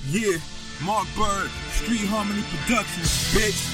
Yeah, Mark Bird, Street Harmony Productions, bitch.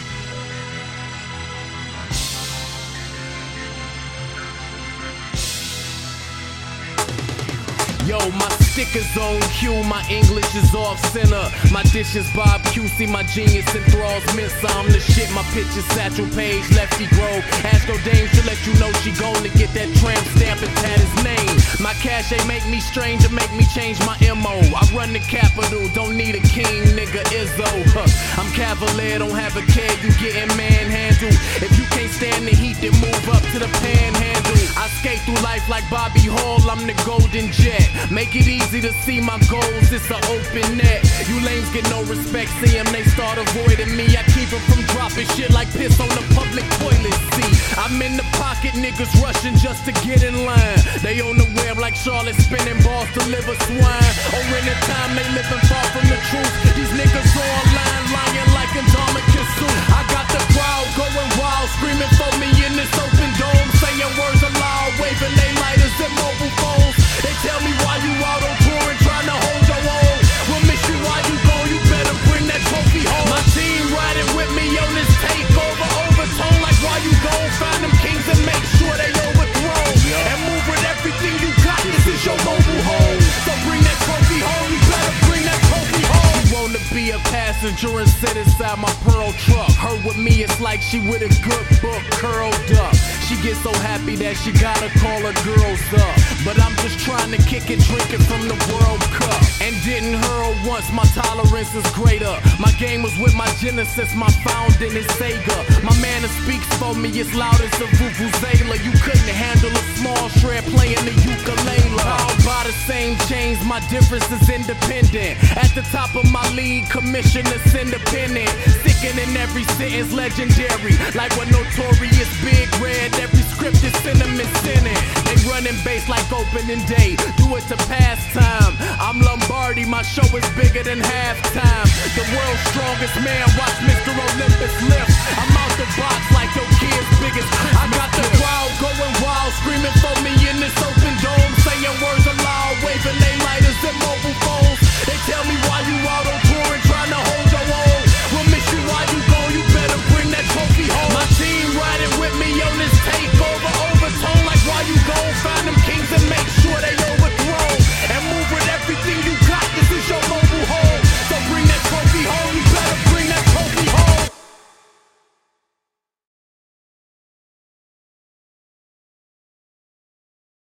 Yo, my stickers on cue, my English is off center. My dish is Bob QC, my genius enthralls Mensa. I'm the shit, my pitch is Satchel Paige, Lefty Grove. Ask no Dame, she'll let you know she gonna get that tramp stamp and tat his name. My cash ain't make me strange to make me change my MO. I run the capital, don't need a king, nigga Izzo. I'm cavalier, don't have a care, you getting manhandled. If you can't stand the heat, then move up to the panhandle. I skate through life like Bobby Hall, I'm the golden jet. Make it easy to see my goals, it's an open net. You lames get no respect, see them, they start avoiding me. I keep them from dropping shit like piss on the public toilet seat. I'm in the pocket, niggas rushing just to get in line. They on the web like Charlotte spinning balls to liver swine. Or in the time they living far from the truth. These niggas online lying like a Dharmakasu. I got the crowd going wild, screaming for me in this open dome, saying words aloud, waving they lighters and mobile phones. They tell me why you out on tour and trying to hold your own. We'll miss you while you go, you better bring that trophy home. My team riding with me on this takeover overtone. Like why you go, find them kings and make sure they overthrown. And move with everything you got, this is your mobile home. So bring that trophy home, you better bring that trophy home. You wanna be a passenger and sit inside my pearl truck. Her with me, it's like she with a good book curled up. She gets so happy that she gotta call her girls up. But I'm just trying to kick it, drinking from the World Cup. And didn't hurl once, my tolerance is greater. My game was with my Genesis, my founding is Sega. My man that speaks for me is loud as a vuvuzela. You couldn't handle a small shred playing the ukulele. I'll buy the same chains, my difference is independent. At the top of my league, commissioners independent. Sticking in every sentence, legendary. Like what Notorious Big Red, every script is cinnamon sinning. They running bass like opening day, do it to pass time. I'm Lombardi, my show is bigger than halftime. The world's strongest man, watch Mr. Olympus lift. I'm out the box like your kid's biggest Christmas. I got the crowd going wild, screaming for me in this